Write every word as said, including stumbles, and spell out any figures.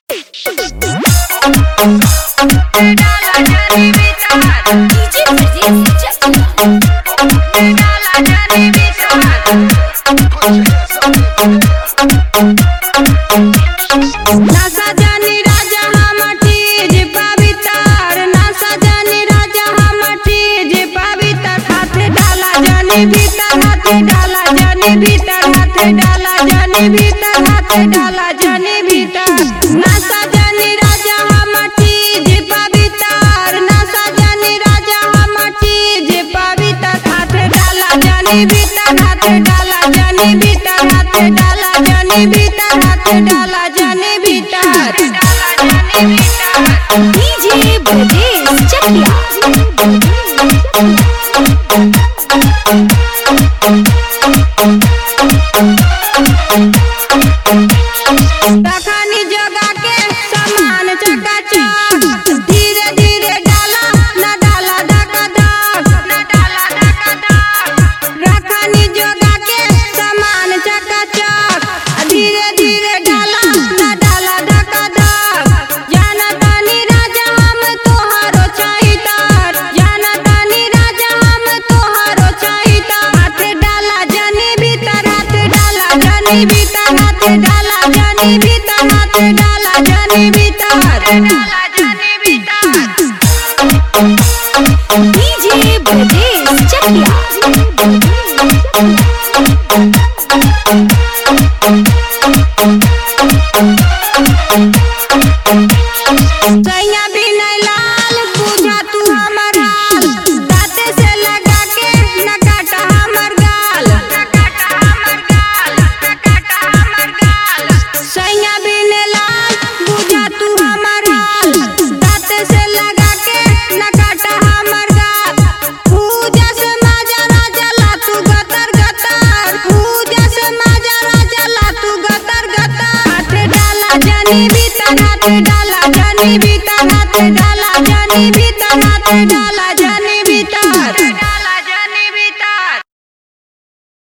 नासा जानी राजा हमठी जे पवित्र, नासा जानी राजा हमठी जे पवित्र। हाथे डाला जानी भीतर, हाथे डाला जानी भीतर, हाथे डाला जानी भीतर, हाथे डाला जानी भीतर। नासा जानी राजा हमठी जे पवित्र, नासा जानी राजा हमठी जे पवित्र। हाथे डाला जानी भीतर, हाथे डाला जानी भीतर, हाथे डाला जानी भीतर, हाथे डाला जानी भीतर, डाला जानी भीतर। डीजे ब्रजेश चकिया तखनी जगा के समान चकाचक, धीरे धीरे डाला ना डाला धका धक, ना डाला धका धक। रखनी जगा के समान चकाचक, धीरे धीरे डाला ना डाला धका धक। जाना तानी राजा हम तोहारो चाहितर, जाना तानी राजा हम तोहारो चाहितर। हाथे डाला जानी भीतर, हाथे डाला जानी भीतर, हाथे डाला जानी भीतर, हाथे डाला जानी भीतर, डाला जानी भीतर। डीजे ब्रजेश चकिया सैया बिनय लाल बुझा तू हमर हाल, दाँते से लगा के न काटा हमर गाल, न काटा हमर गाल, न काटा हमर गाल। सैया बिनय लाल बुझा तू हमर हाल, दाँते से लगा के न काटा हमर गाल। पूजा से माजा राजा ला तू गतर गतर, पूजा से माजा राजा ला तू गतर गतर। हाथे डाला जानी भीतर, हाथे डाला जानी भीतर,